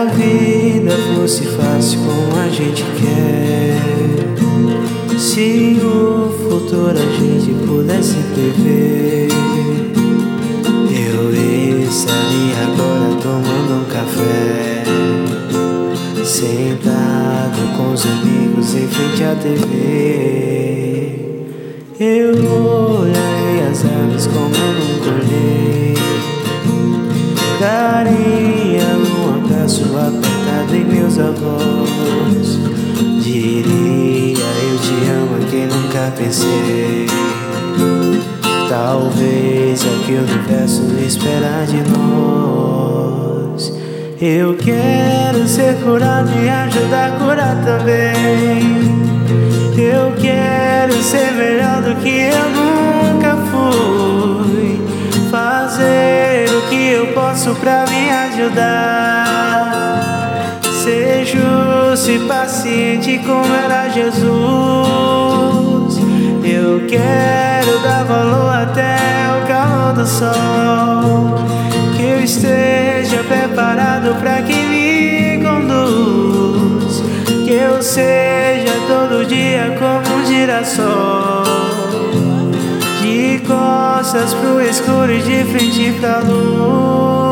a vida fosse fácil como a gente quer, se o futuro a gente pudesse prever, eu estaria agora tomando um café, sentado com os amigos em frente à TV. Eu olharei as aves como eu nunca olhei, daria um abraço apertado em meus avós, diria eu te amo a quem nunca pensei. Talvez é que o universo espera de nós. Eu quero ser curado e ajudar a curar também. Eu quero ser melhor do que eu nunca fui, fazer o que eu posso pra me ajudar, ser justo e paciente como era Jesus. Eu quero dar valor até o calor do sol, que eu esteja preparado pra quem me conduz, que eu seja todo dia como um girassol, de costas pro escuro e de frente pra luz.